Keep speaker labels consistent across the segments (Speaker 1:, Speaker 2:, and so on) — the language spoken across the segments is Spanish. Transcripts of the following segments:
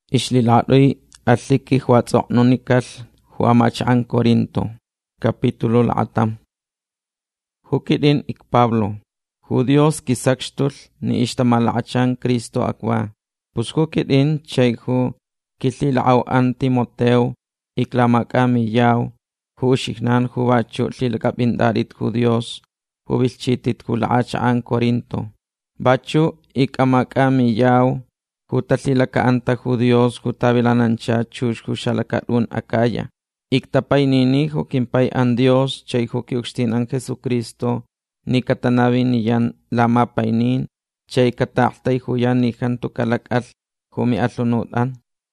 Speaker 1: Ixlilaɗoy atliki huatzoknonikal huamachan Corinto. Capítulo la'atam. Hukidin ik Pablo. Judíos kisakxtul ni ixtamalachan Cristo akwa. Pus hukidin chayhu kilila'aw an Timoteo iklamacamiyaw huxignan huwachu tlilakapindarit Judíos hubilchitit hulachan Corinto. Bachu ikamacamiyaw hutatlilacaanta Judíos hutavilanancha chush huxalakadun Acaya. Iktapaynini hukimpay an Dios chay hukiuxtin an Jesucristo ni katanavi niyan lamapaynin chay katahtay huyan ni hantukalakal humi atlunutan.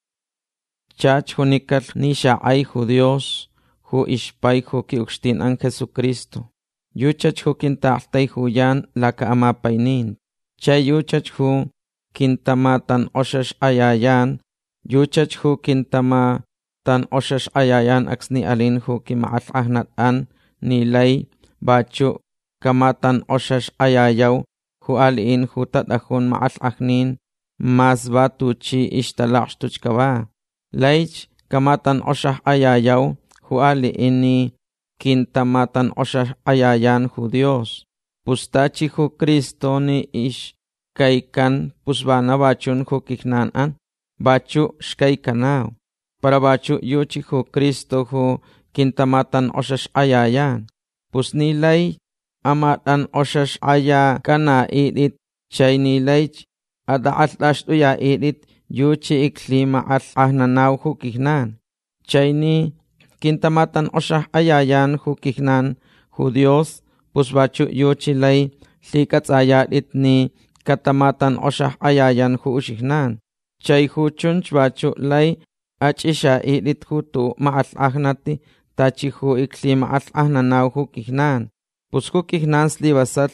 Speaker 1: Chach hunikal ni shaay Judíos hu ishpay hukiuxtin an Jesucristo. Yuchach hukintahtay huyan lakaamapaynin. Chay yuchach hu kintamatan oshash ayayan, yuchach hu kintamatan oshash ayayan aksni alin hu kimaal'ahnatan nilay bachu kamatan oshash ayayaw hu alin hu tatahun maal'ahnin mas batuchi ishtalaqxtuchkawa. Laych kamatan oshash ayayaw hu alin ni kintamatan oshash ayayan hu Dios. Pustachi hu Cristo ni ish kaykan pusbana bachun hu kiknanan, bachu shkaykanaw. Para bachu yuchi hu Cristo hu kintamatan oshash ayayan. Pus nilay amatan oshash ayakana idit chay nilaych adaatlash uya idit yuchi iklima ahnanaw hu kiknan. Chay ni kintamatan oshash ayayan hu kiknan hu Dios pus bachu yuchi lay likatsayadit ni katamatan oshah ayayan hu ushignan. Chay hu chunch bachu lay achisha idit hu tu maal'ahnati tachi hu ikli maal'ahnanaw hu kihnan. Pus hu kihnan slibasat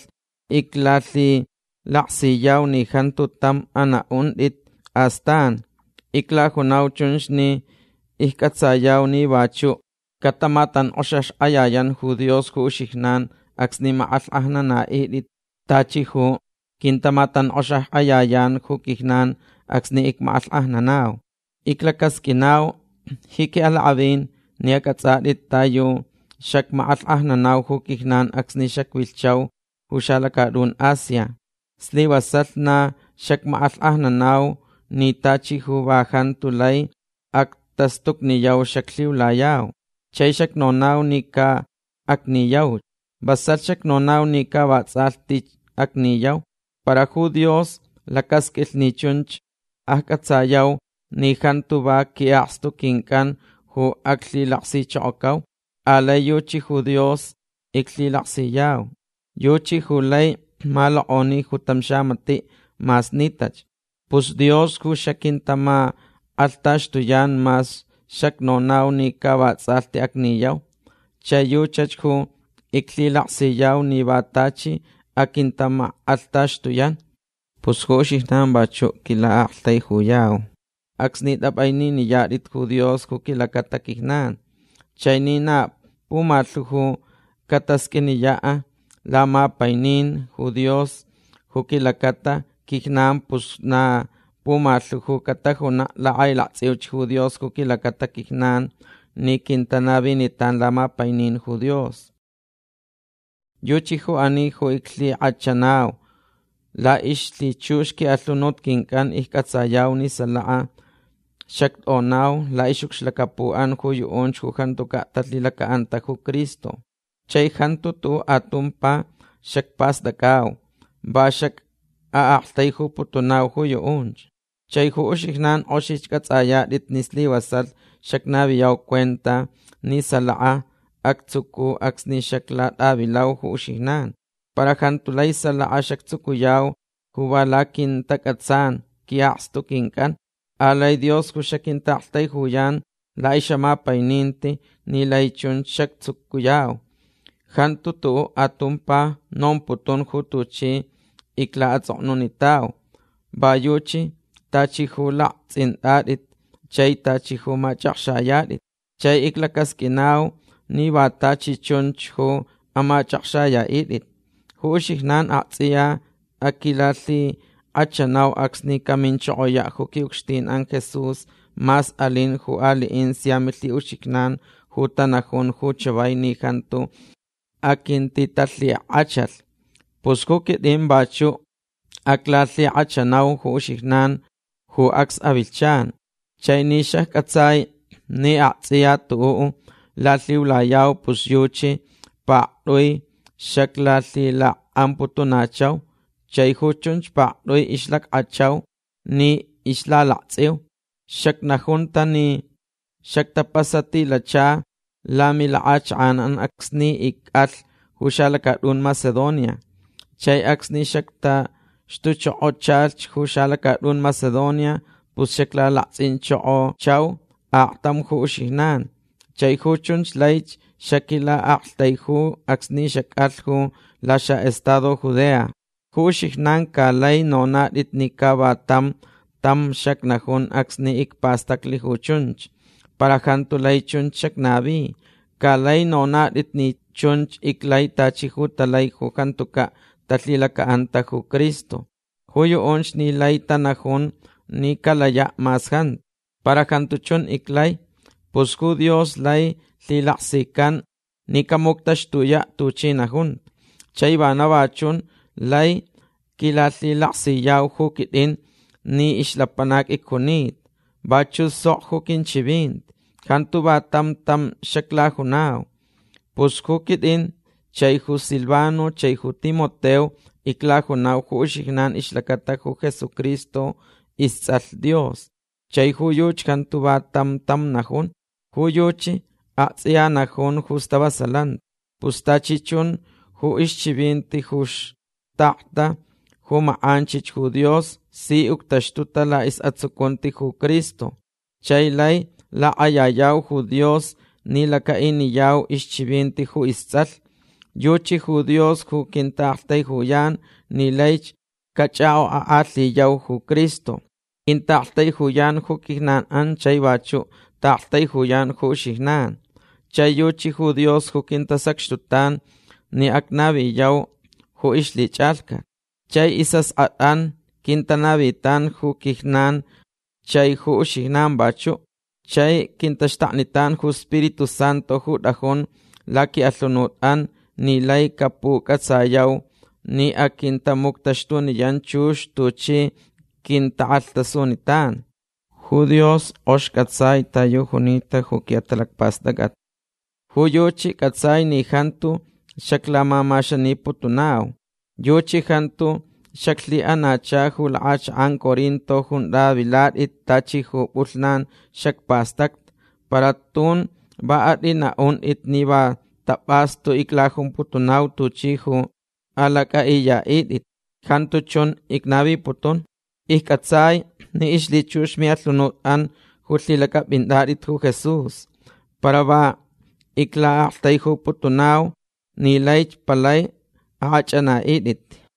Speaker 1: iklali laqsiyaw ni hantu tam anaundit astan. Ikla hunaw chunch ni ikatsayaw ni bachu katamatan oshash ayayan hu Dios hu ushignan aksni maal'ahnana idit tachi hu kintamatan oshah ayayan hu kihnan aksni ikmaal'ahnanaw. Iklakaskinaw hiki alabin niakatsadit tayo shak maal'ahnanaw hu kihnan aksni shak wilchaw hu shalakadun Asia. Sliwasat na shak maal'ahnanaw ni tachi hu bahan tulay aktastuk niyaw shak liwlayaw. Chay shak nonaw ni ka akniyaw. Basat shak nonaw ni ka batsalti akniyaw. Para Judíos lakaskil ni chunch akatsayaw ni hantuba kiaxtu kinkan hu aklilaksi chokaw. Alay yuchi Judíos iklilaksiyaw. Yuchi hulay malaoni hutamshamati mas nitach. Pus Dios hu shakintama altashtuyan mas shaknonaw ni kabatsalti akniyaw. Chay yuchach hu iklilaksiyaw ni batachi akintama altashtuyan. Pus hu shihnan bachu kila altay huyaw. Aksnit abayni ni yadit hu Dios hu kilakata kihnan. Chay nina pumatlu hu kataskiniyaa lama paynin hu Dios hu kilakata kihnan pus na pumatlu hu katahuna laay laksiuch hu Dios hu kilakata kihnan ni kintanabi nitan lama paynin hu Dios. Yuchi hu ani hu ikli achanaw. La ishli chushki atlunot kinkan ikatsayaw ni salaa. Shak onaw la ishukslakapuan hu yuonch hu hantuka tatlilakaanta hu Cristo. Chay hantutu atumpa shak pasdakaw. Ba shak aaktay hu putunaw hu yuonch. Chay hu ushignan oshichkatsayadit nisliwasal shak nabiyaw kwenta ni salaa. Aktsuku aksni shakla abilaw hu ushignan. Para hantulay salaa shaktsukuyaw hu walakin takatsan kiaxtu kinkan. Alay Dios hu shakintaktay huyan la ishamapayninti nilay chun shaktsukuyaw. Hantutu atumpa nomputun hu tuchi ikla atzoknunitaw. Bayuchi tachi hu laqtsindadit chay tachi hu machakshayadit. Chay iklakaskinaw ni batachi chunch hu amachakshaya idit. Hu ushignan aktsiya akilali achanaw aksni kaminchoya huki uxtin an Jesús mas alin hu aliin siamili uxiknan hu tanajun hu chavay ni jantu akin titatli achal. Pus huki din bachu aklatli achanaw hu uxiknan hu aks avilchan. Chay ni shakatsay ni atsiya tuu latliwlayaw pus yuchi pa'luy shaklatli la amputunachaw. Chay huchunch pa'luy islak achaw ni islalaktsiw. Shaknajunta ni shaktapasati lacha lami laachaanan aksni ikal hushalakadun Macedonia. Chay aksni shakta shtucho'ochalch hushalakadun Macedonia pus shaklalaksincho'ochaw aqtam hu uxihnan. Chay huchunch laych shakila aqtayhu aksni shakalhu lasha estado Judea. Hu uxihnan kalay nonadit ni kabatam tam shaknajun aksni ikpastakli huchunch. Para jantu lay chunch shaknabi. Kalay nonadit ni chunch iklay tachihu talay hu jantuka tatlilaka anta hu Cristo. Huyo onch ni lay tanajun ni kalaya masjant. Para jantu chun iklay. Pus hu Dios lay tlilaksikan ni kamuktashtuya tuchinajun. Chay banabachun lay kilatlilaksiyaw hu kidin ni islapanak ikunit. Bachu sok hu kinchibint. Jantu batam tam shaklajunaw. Pus hu kidin chay hu Silvano chay hu Timoteo iklajunaw hu uxihnan islakata hu Jesucristo istzal Dios. Chay hu yuch jantu batam tam najun. Hu yuchi atsiya najun hustabasalant. Pus tachichun hu ischibinti hush ta'ta hu ma'anchich hu Dios si uktashtuta la isatsukunti hu Cristo. Chay lay la ayayaw hu Dios ni la kainiyaw ischibinti hu istzal. Yuchi hu Dios hu kintaqtay hu yan ni laych kachao aatliyaw hu Cristo. Kintaqtay hu yan hu kihnan an chay bachu taqtay hu yan hu uxihnan. Chay yuchi hu Dios hu kintasakshtutan ni aknabiyaw hu ishlichalka. Chay isas atan kintanabitan hu kihnan chay hu uxihnan bachu. Chay kintashtaknitan hu Espiritu Santo hu dahon laki atlunutan ni lay kapukatsayaw ni akintamuktashtuniyan chush tuchi kintaaltasunitan. Hu Dios oshkatsay tayo hunita hu kiatalakpastagat. Hu yuchi katsay ni jantu shaklamamashaniputunaw. Yuchi jantu shakli anacha hu laach an Corinto hunda viladit tachi hu ulnan shakpastakt. Para tun baadi naun itniba tapasto iklahun putunaw tuchi hu alaka iya idit. Jantu chun iknabi putun. Ikatsay ni ishlichush miatlunutan hu tlilaka bindarit hu Jesus. Para ba iklaaqtay hu putunaw ni laych palay achana idit.